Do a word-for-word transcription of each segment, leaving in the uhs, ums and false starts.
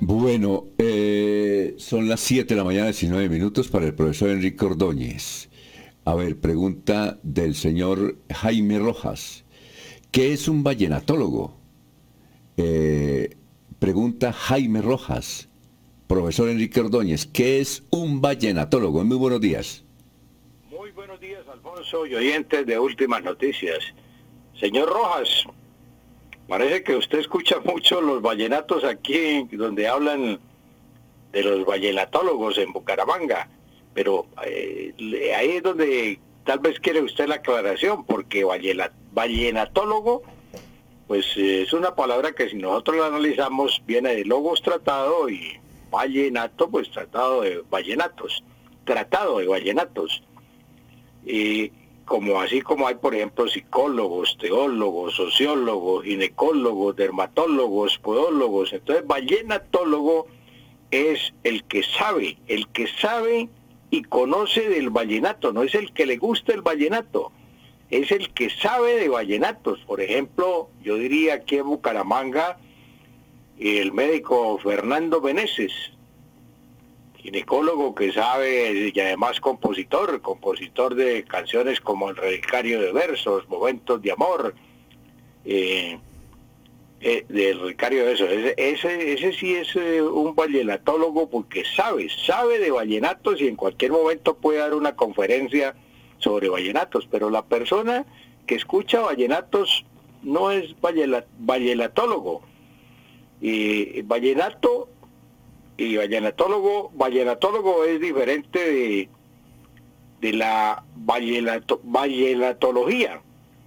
Bueno, eh, son las siete de la mañana, diecinueve minutos para el profesor Enrique Ordóñez. A ver, pregunta del señor Jaime Rojas. ¿Qué es un vallenatólogo? Eh, pregunta Jaime Rojas. Profesor Enrique Ordóñez, ¿qué es un vallenatólogo? Muy buenos días. Muy buenos días, Alfonso y oyentes de Últimas Noticias. Señor Rojas, parece que usted escucha mucho los vallenatos aquí, donde hablan de los vallenatólogos en Bucaramanga, pero eh, ahí es donde tal vez quiere usted la aclaración, porque vallenatólogo, pues eh, es una palabra que si nosotros la analizamos viene de logos tratado y vallenato, pues tratado de vallenatos, tratado de vallenatos. Y como así como hay, por ejemplo, psicólogos, teólogos, sociólogos, ginecólogos, dermatólogos, podólogos. Entonces, vallenatólogo es el que sabe, el que sabe y conoce del vallenato, no es el que le gusta el vallenato, es el que sabe de vallenatos. Por ejemplo, yo diría aquí en Bucaramanga, el médico Fernando Meneses, ginecólogo que sabe y además compositor, compositor de canciones como El Relicario de Versos, Momentos de Amor, eh, eh, del Relicario de Versos. Ese, ese, ese sí es eh, un vallenatólogo porque sabe, sabe de vallenatos y en cualquier momento puede dar una conferencia sobre vallenatos, pero la persona que escucha vallenatos no es vallenatólogo. Y vallenato y vallenatólogo, vallenatólogo es diferente de, de la vallenato, vallenatología.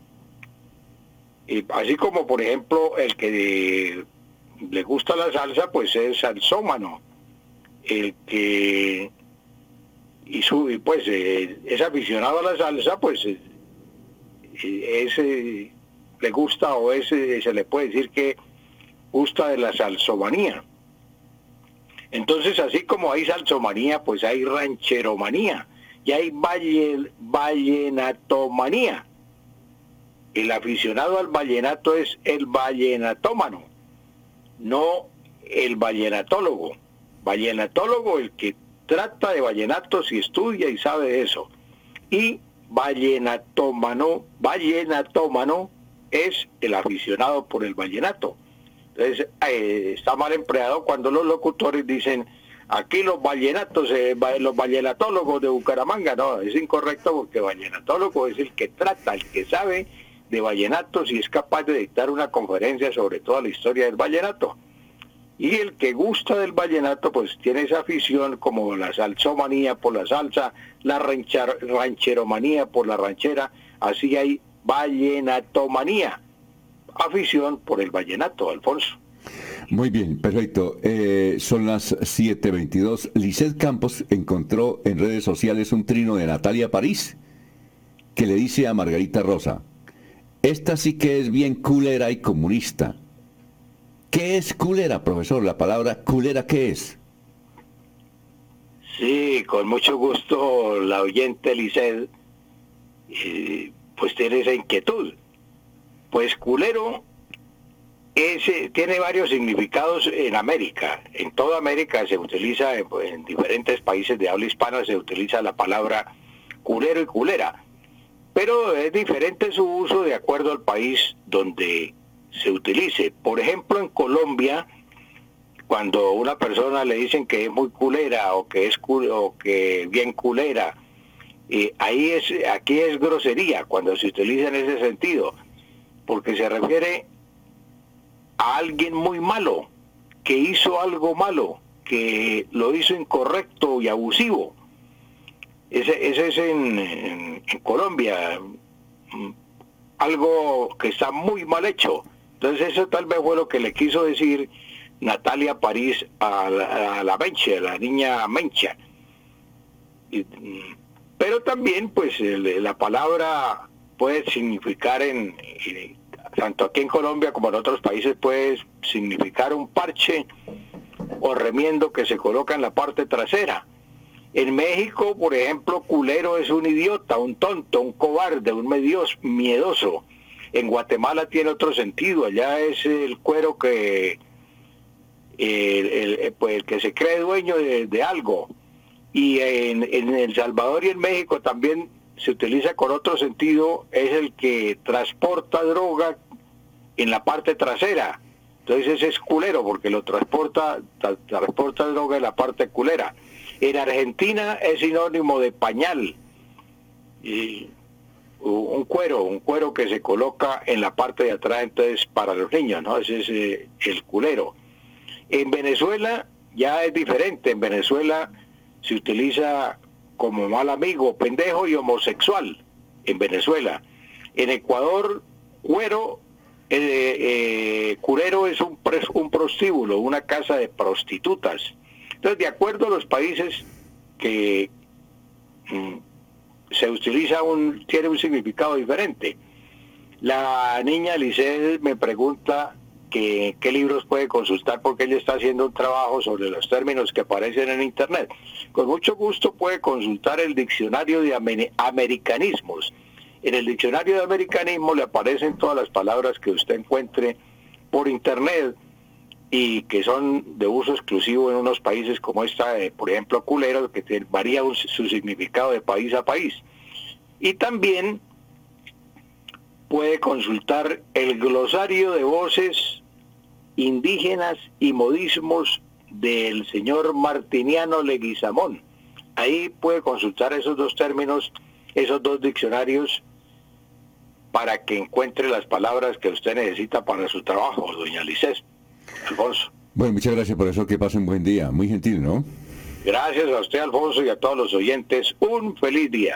Y así como, por ejemplo, el que de, le gusta la salsa, pues es salsómano. El que y su, y pues eh, es aficionado a la salsa, pues eh, ese le gusta o ese se le puede decir que gusta de la salsomanía. Entonces, así como hay salsomanía, pues hay rancheromanía y hay valle, vallenatomanía. El aficionado al vallenato es el vallenatómano, no el vallenatólogo. Vallenatólogo, el que trata de vallenatos y estudia y sabe de eso. Y vallenatómano, vallenatómano es el aficionado por el vallenato. Entonces, eh, está mal empleado cuando los locutores dicen, aquí los vallenatos, eh, los vallenatólogos de Bucaramanga. No, es incorrecto porque vallenatólogo es el que trata, el que sabe de vallenatos y es capaz de dictar una conferencia sobre toda la historia del vallenato. Y el que gusta del vallenato, pues tiene esa afición como la salsomanía por la salsa, la ranchar, rancheromanía por la ranchera, así hay vallenatomanía. Afición por el vallenato, Alfonso. Muy bien, perfecto. Eh, son las siete veintidós. Lisset Campos encontró en redes sociales un trino de Natalia París que le dice a Margarita Rosa, esta sí que es bien culera y comunista. ¿Qué es culera, profesor? La palabra culera, ¿qué es? Sí, con mucho gusto la oyente Lisset eh, pues tiene esa inquietud. Pues culero es, tiene varios significados en América. En toda América se utiliza, en, en diferentes países de habla hispana se utiliza la palabra culero y culera. Pero es diferente su uso de acuerdo al país donde se utilice. Por ejemplo, en Colombia, cuando a una persona le dicen que es muy culera o que es cul o que bien culera, eh, ahí es, aquí es grosería cuando se utiliza en ese sentido, porque se refiere a alguien muy malo, que hizo algo malo, que lo hizo incorrecto y abusivo. Ese, ese es en, en, en Colombia, algo que está muy mal hecho. Entonces eso tal vez fue lo que le quiso decir Natalia París a la, a la Mencha, a la niña Mencha. Y, pero también pues la palabra puede significar en, en tanto aquí en Colombia como en otros países puede significar un parche o remiendo que se coloca en la parte trasera. En México, por ejemplo, culero es un idiota, un tonto, un cobarde, un medios, miedoso. En Guatemala tiene otro sentido, allá es el cuero que el, el, pues el que se cree dueño de, de algo. Y en, en El Salvador y en México también se utiliza con otro sentido, es el que transporta droga en la parte trasera. Entonces ese es culero, porque lo transporta, tra, transporta droga en la parte culera. En Argentina es sinónimo de pañal. Y un cuero, un cuero que se coloca en la parte de atrás, entonces para los niños, ¿no? Ese es eh, el culero. En Venezuela ya es diferente. En Venezuela se utiliza como mal amigo, pendejo y homosexual. En Venezuela. En Ecuador, cuero, eh, eh, culero es un, un prostíbulo, una casa de prostitutas. Entonces, de acuerdo a los países que mm, se utiliza un, tiene un significado diferente. La niña Lisset me pregunta que qué libros puede consultar porque ella está haciendo un trabajo sobre los términos que aparecen en internet. Con mucho gusto puede consultar el diccionario de amer americanismos. En el diccionario de americanismo le aparecen todas las palabras que usted encuentre por internet y que son de uso exclusivo en unos países como esta, eh, por ejemplo, culero, que te, varía un, su significado de país a país. Y también puede consultar el glosario de voces indígenas y modismos del señor Martiniano Leguizamón. Ahí puede consultar esos dos términos, esos dos diccionarios, para que encuentre las palabras que usted necesita para su trabajo, doña Lisset. Alfonso. Bueno, muchas gracias por eso, que pasen buen día. Muy gentil, ¿no? Gracias a usted, Alfonso, y a todos los oyentes. Un feliz día.